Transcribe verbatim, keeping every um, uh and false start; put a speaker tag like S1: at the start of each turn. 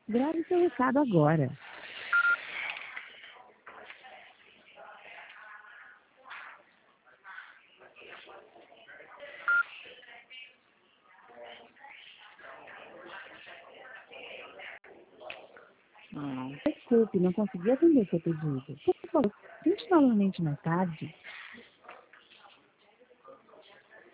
S1: Grave seu recado agora. Ah, desculpe, não consegui atender seu pedido. Por favor, tente novamente mais tarde.